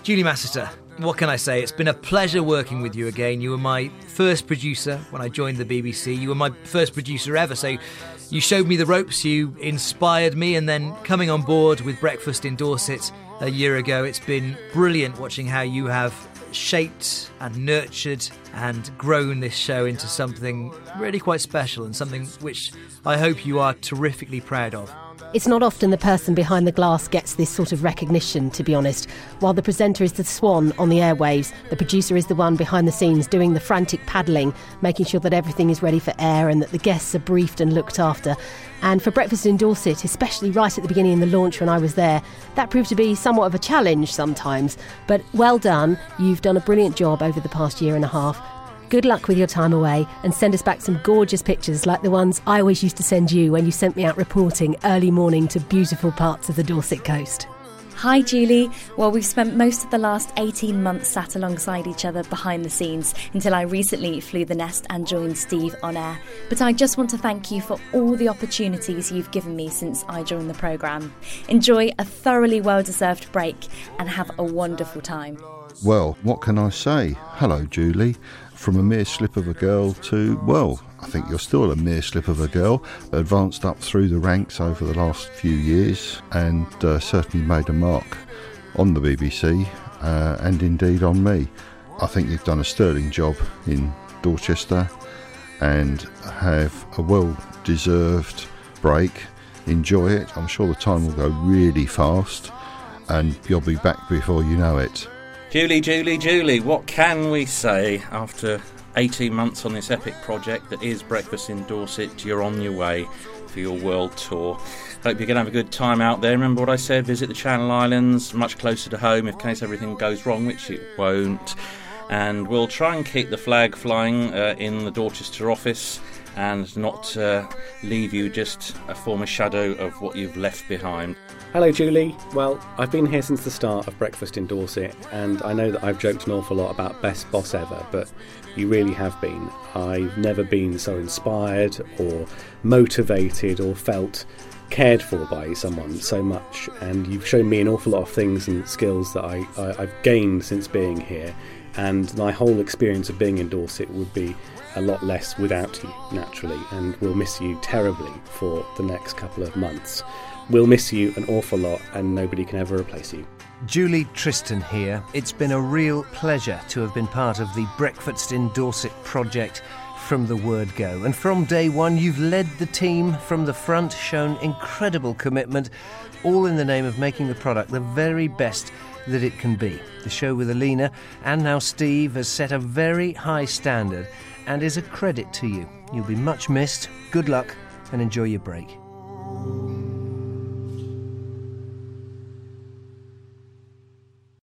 Julie Masseter, what can I say? It's been a pleasure working with you again. You were my first producer when I joined the BBC. You were my first producer ever, so you showed me the ropes, you inspired me, and then coming on board with Breakfast in Dorset a year ago, it's been brilliant watching how you have shaped and nurtured and grown this show into something really quite special and something which I hope you are terrifically proud of. It's not often the person behind the glass gets this sort of recognition, to be honest. While the presenter is the swan on the airwaves, the producer is the one behind the scenes doing the frantic paddling, making sure that everything is ready for air and that the guests are briefed and looked after. And for Breakfast in Dorset, especially right at the beginning in the launch when I was there, that proved to be somewhat of a challenge sometimes. But well done. You've done a brilliant job over the past year and a half. Good luck with your time away, and send us back some gorgeous pictures like the ones I always used to send you when you sent me out reporting early morning to beautiful parts of the Dorset coast. Hi Julie. Well, we've spent most of the last 18 months sat alongside each other behind the scenes until I recently flew the nest and joined Steve on air. But I just want to thank you for all the opportunities you've given me since I joined the programme. Enjoy a thoroughly well-deserved break and have a wonderful time. Well, what can I say? Hello, Julie. From a mere slip of a girl to, well, I think you're still a mere slip of a girl, advanced up through the ranks over the last few years and certainly made a mark on the BBC and indeed on me. I think you've done a sterling job in Dorchester and have a well-deserved break. Enjoy it. I'm sure the time will go really fast and you'll be back before you know it. Julie, what can we say after 18 months on this epic project that is Breakfast in Dorset? You're on your way for your world tour. Hope you're going to have a good time out there. Remember what I said, visit the Channel Islands, much closer to home in case everything goes wrong, which it won't. And we'll try and keep the flag flying in the Dorchester office and not leave you just a former shadow of what you've left behind. Hello Julie. Well, I've been here since the start of Breakfast in Dorset, and I know that I've joked an awful lot about best boss ever, but you really have been. I've never been so inspired or motivated or felt cared for by someone so much, and you've shown me an awful lot of things and skills that I've gained since being here, and my whole experience of being in Dorset would be a lot less without you, naturally, and we'll miss you terribly for the next couple of months. We'll miss you an awful lot, and nobody can ever replace you. Julie Tristan here. It's been a real pleasure to have been part of the Breakfast in Dorset project from the word go. And from day one, you've led the team from the front, shown incredible commitment, all in the name of making the product the very best that it can be. The show with Alina and now Steve has set a very high standard and is a credit to you. You'll be much missed. Good luck and enjoy your break.